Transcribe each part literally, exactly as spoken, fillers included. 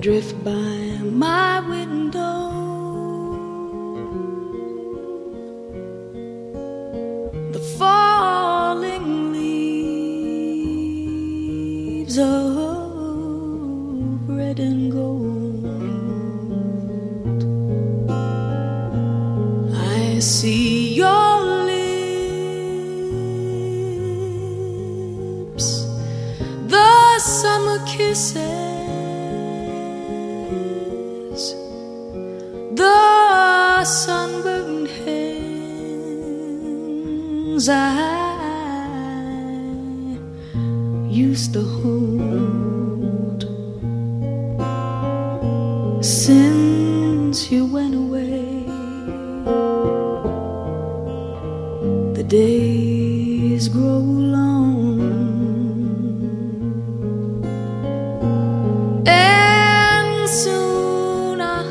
drift by my window. The falling leaves of red and gold. I see your lips, the summer kisses, the sunburned hands I used to hold. Since you went away, the days grow long, and soon I'll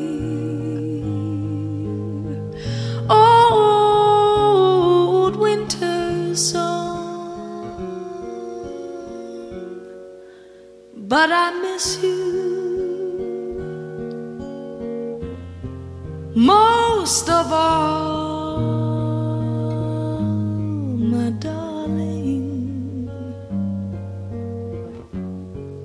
hear old winter's song. But I miss you most of all.